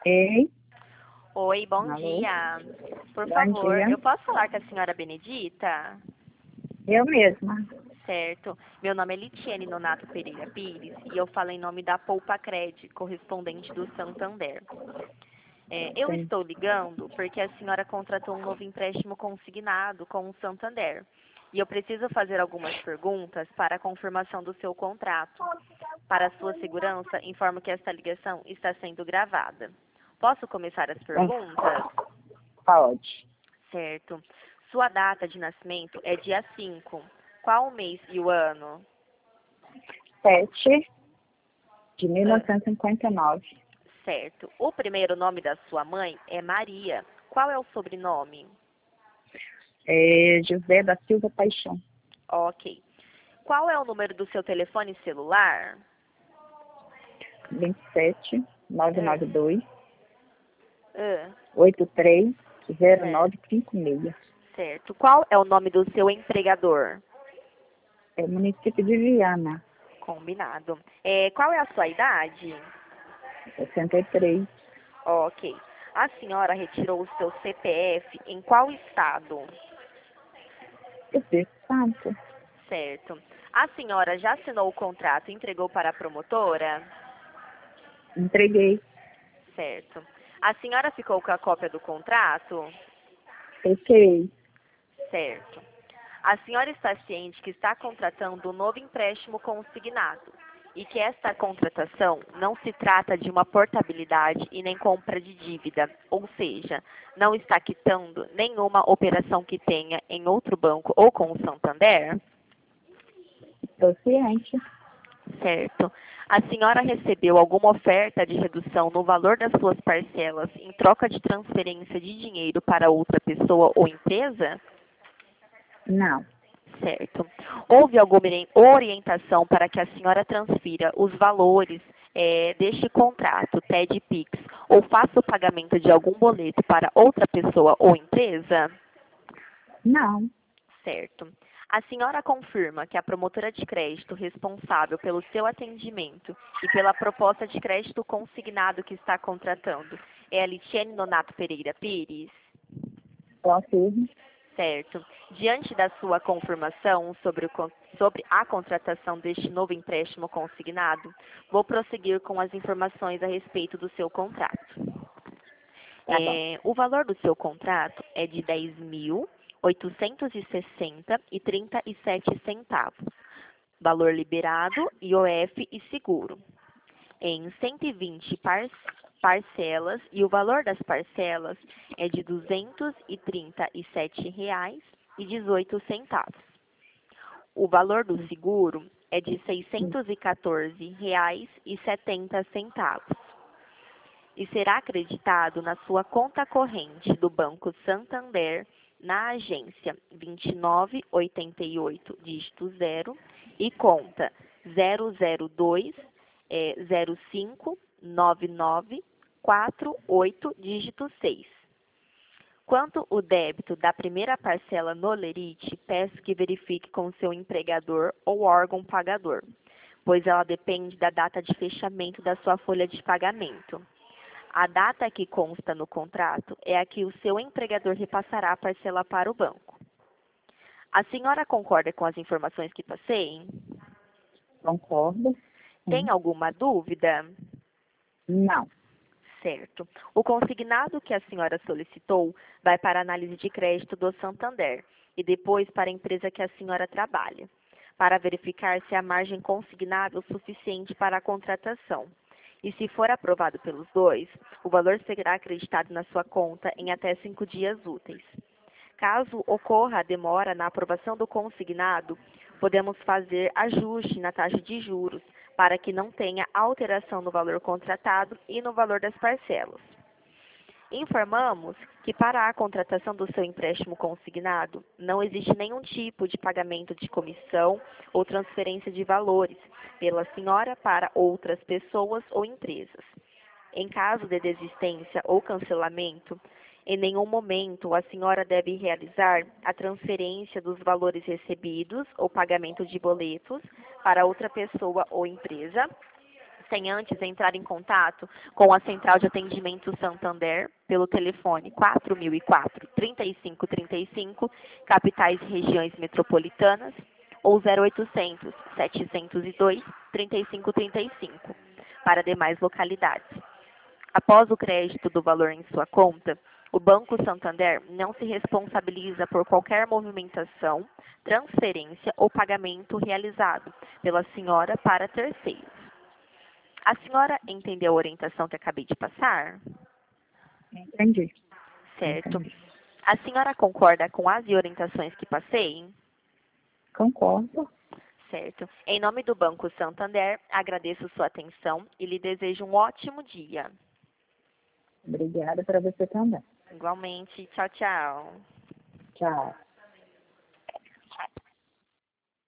Ei, Oi, bom alô, dia. Por bom favor, dia. eu posso falar com a senhora Benedita? Eu mesma. Certo. Meu nome é Litiene Nonato Pereira Pires e eu falo em nome da Poupa Cred, correspondente do Santander. Eu Sim. estou ligando porque a senhora contratou um novo empréstimo consignado com o Santander. E eu preciso fazer algumas perguntas para a confirmação do seu contrato. Para a sua segurança, informo que esta ligação está sendo gravada. Posso começar as perguntas? Pode. Certo. Sua data de nascimento é dia 5. Qual o mês e o ano? 7 de mil Ah, novecentos e cinquenta e nove. certo. O primeiro nome da sua mãe é Maria. Qual é o sobrenome? José da Silva Paixão. Ok. Qual é o número do seu telefone celular? 27 Ah, 992 ah, 83 certo. 0956. Certo. Qual é o nome do seu empregador? É município de Viana. Combinado. Qual é a sua idade? 63. Ok. A senhora retirou o seu CPF em qual estado? Espírito Santo. Certo. A senhora já assinou o contrato e entregou para a promotora? Entreguei. Certo. A senhora ficou com a cópia do contrato? Fiquei. Certo. A senhora está ciente que está contratando um novo empréstimo consignado e que esta contratação não se trata de uma portabilidade e nem compra de dívida, ou seja, não está quitando nenhuma operação que tenha em outro banco ou com o Santander? Estou ciente. Certo. A senhora recebeu alguma oferta de redução no valor das suas parcelas em troca de transferência de dinheiro para outra pessoa ou empresa? Não. Certo. Houve alguma orientação para que a senhora transfira os valores deste contrato, TED Pix, ou faça o pagamento de algum boleto para outra pessoa ou empresa? Não. Certo. A senhora confirma que a promotora de crédito responsável pelo seu atendimento e pela proposta de crédito consignado que está contratando é a Litiene Nonato Pereira Pires? Confirmo. Certo. Diante da sua confirmação sobre a contratação deste novo empréstimo consignado, vou prosseguir com as informações a respeito do seu contrato. Tá bom. O valor do seu contrato é de 10.860,37 valor liberado, IOF e seguro, em 120 parcelas, e o valor das parcelas é de R$ 237,18. O valor do seguro é de R$ 614,70 e será acreditado na sua conta corrente do Banco Santander na agência 2988, dígito 0, e conta 002 05 99 48, dígito 6. Quanto o débito da primeira parcela no lerite, peço que verifique com seu empregador ou órgão pagador, pois ela depende da data de fechamento da sua folha de pagamento. A data que consta no contrato é a que o seu empregador repassará a parcela para o banco. A senhora concorda com as informações que passei? Concordo. Tem Sim. alguma dúvida? Não. Certo. O consignado que a senhora solicitou vai para a análise de crédito do Santander e depois para a empresa que a senhora trabalha, para verificar se há margem consignável suficiente para a contratação. E se for aprovado pelos dois, o valor será acreditado na sua conta em até 5 dias úteis. Caso ocorra a demora na aprovação do consignado, podemos fazer ajuste na taxa de juros para que não tenha alteração no valor contratado e no valor das parcelas. Informamos que para a contratação do seu empréstimo consignado, não existe nenhum tipo de pagamento de comissão ou transferência de valores pela senhora para outras pessoas ou empresas. Em caso de desistência ou cancelamento, em nenhum momento a senhora deve realizar a transferência dos valores recebidos ou pagamento de boletos para outra pessoa ou empresa, sem antes entrar em contato com a Central de Atendimento Santander pelo telefone 4004-3535, capitais e regiões metropolitanas, ou 0800 702 3535, para demais localidades. Após o crédito do valor em sua conta, o Banco Santander não se responsabiliza por qualquer movimentação, transferência ou pagamento realizado pela senhora para terceiros. A senhora entendeu a orientação que acabei de passar? Entendi. Certo. Entendi. A senhora concorda com as orientações que passei? Concordo. Certo. Em nome do Banco Santander, agradeço sua atenção e lhe desejo um ótimo dia. Obrigada para você também. Igualmente. Tchau, tchau. Tchau.